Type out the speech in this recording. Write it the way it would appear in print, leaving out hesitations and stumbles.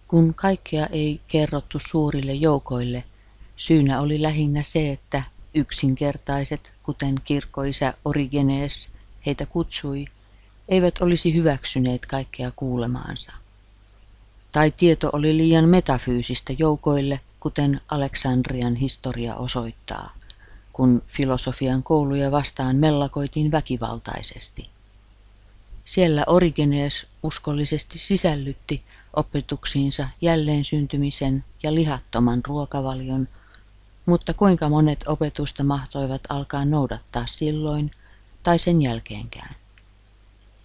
Kun kaikkea ei kerrottu suurille joukoille, syynä oli lähinnä se, että yksinkertaiset, kuten kirkkoisä Origenes heitä kutsui, eivät olisi hyväksyneet kaikkea kuulemaansa. Tai tieto oli liian metafyysistä joukoille, kuten Aleksandrian historia osoittaa, kun filosofian kouluja vastaan mellakoitiin väkivaltaisesti. Siellä Origenes uskollisesti sisällytti opetuksiinsa jälleen syntymisen ja lihattoman ruokavalion, mutta kuinka monet opetusta mahtoivat alkaa noudattaa silloin tai sen jälkeenkään.